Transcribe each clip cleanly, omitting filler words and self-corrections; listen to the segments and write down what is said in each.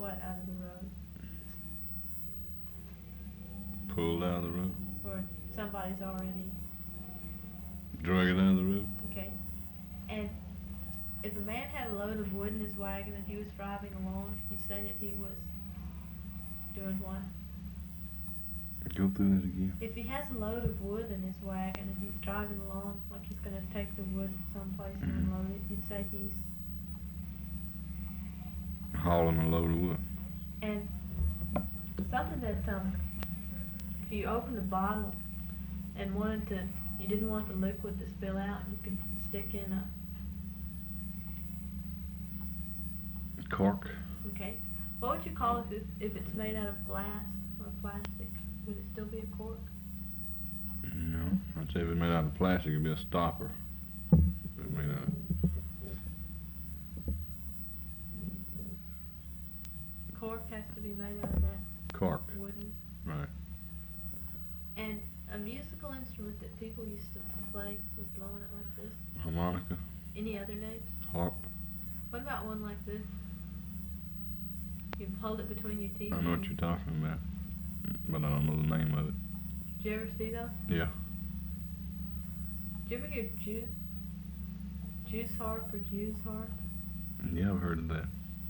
what out of the road? Pulled out of the road. Or somebody's already, Drug it out of the road. okay. And if a man had a load of wood in his wagon and he was driving along, you say that he was doing what? Go through that again. If he has a load of wood in his wagon and he's driving along like he's going to take the wood someplace and unload it, you'd say he's... Hauling a load of wood. And something that, if you opened a bottle and you didn't want the liquid to spill out, you could stick in a... Cork. Okay. What would you call it if it's made out of glass or plastic? Would it still be a cork? No. I'd say if it made out of plastic, it'd be a stopper. If it made out of... Cork has to be made out of that Cork. wooden. Right. And a musical instrument that people used to play with blowing it like this. Harmonica. Any other names? Harp. What about one like this? You hold it between your teeth. I know what you're talking about, but I don't know the name of it. Did you ever see those? Yeah. Did you ever hear Jew's harp or Jew's harp? Yeah, I've heard of that.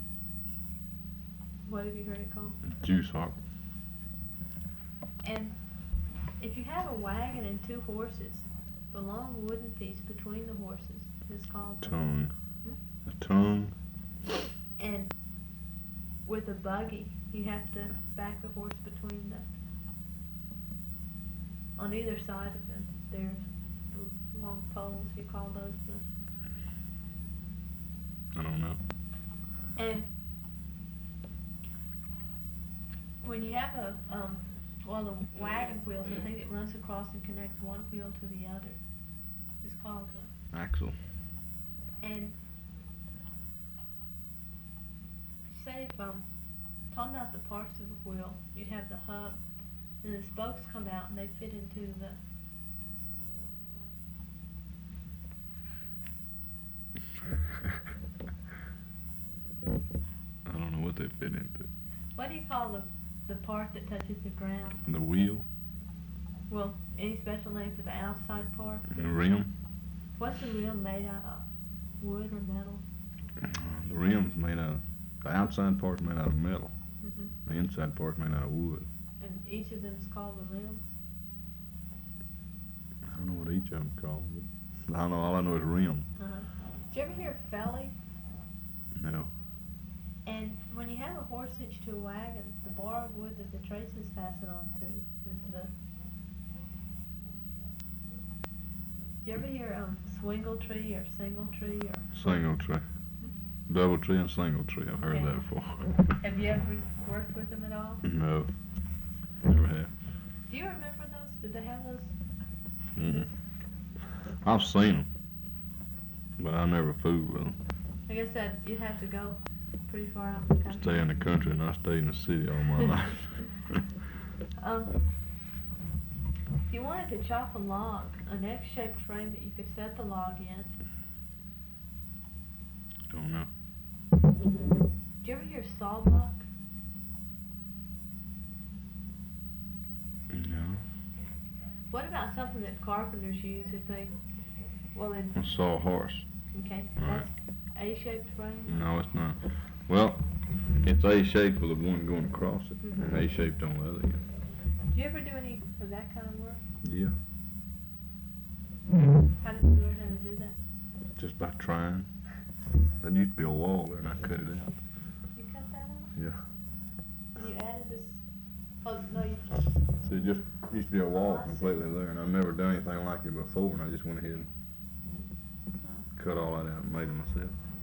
What have you heard it called? Juice harp. And if you have a wagon and two horses, the long wooden piece between the horses is called Tongue. A tongue. And with a buggy, you have to back the horse between on either side of them. There's long poles. You call those I don't know. And when you have the wagon wheels, the thing that runs across and connects one wheel to the other, is called the Axle. And say if talking about the parts of a wheel, you'd have the hub, and the spokes come out and they fit into the... I don't know what they fit into. What do you call the part that touches the ground? The wheel. Well, any special name for the outside part? The rim. What's the rim made out of? Wood or metal? The rim's made out of... The outside part's made out of metal. Mm-hmm. The inside part's made out of wood. And each of them is called a rim? I don't know what each of them's called, but I don't know. All I know is rim. Uh-huh. Did you ever hear felly? No. And when you have a horse hitched to a wagon, the bar of wood that the traces fasten onto is the... Did you ever hear swingle tree or single tree or... Single tree. Double tree and single tree. I've heard that before. Have you ever worked with them at all? No. Never have. Do you remember those? Did they have those? I've seen them, but I never fooled with them. I guess that you'd have to go pretty far out in the country. Stay in the country and I stayed in the city all my life. If you wanted to chop a log, an X-shaped frame that you could set the log in. Don't know. Did you ever hear sawbuck? No. What about something that carpenters use if they... I saw a horse. Okay. Right. That's A-shaped frame? No, it's not. Well, it's A-shaped with the one going across it, Mm-hmm. and A-shaped on the other end. Did you ever do any of that kind of work? Yeah. How did you learn how to do that? Just by trying. There used to be a wall there and I cut it out. You cut that out? Yeah. And you added this... Oh, no, you... So it just used to be a wall completely there, and I've never done anything like it before, and I just went ahead and cut all that out and made it myself.